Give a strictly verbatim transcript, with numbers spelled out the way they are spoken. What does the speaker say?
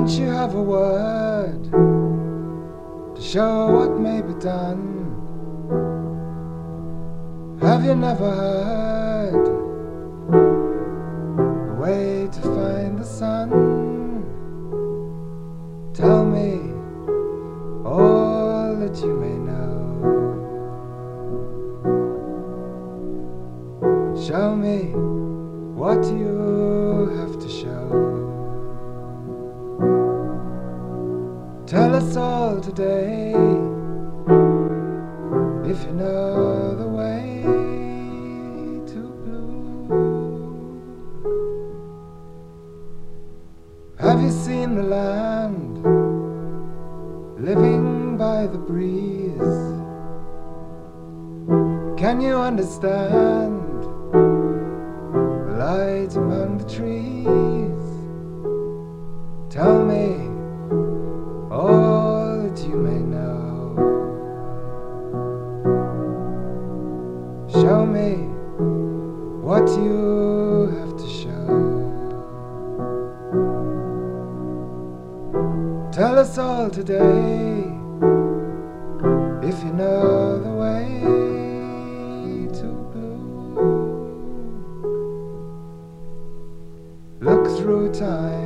Don't you have a word to show what may be done? Have you never heard the way to find the sun? Tell me all that you may know. Show me what you have to show. Tell us all today if you know the way to blue. Have you seen the land living by the breeze? Can you understand the light among the trees? Tell me all that you may know. Show me what you have to show. Tell us all today if you know the way to blue. Look through time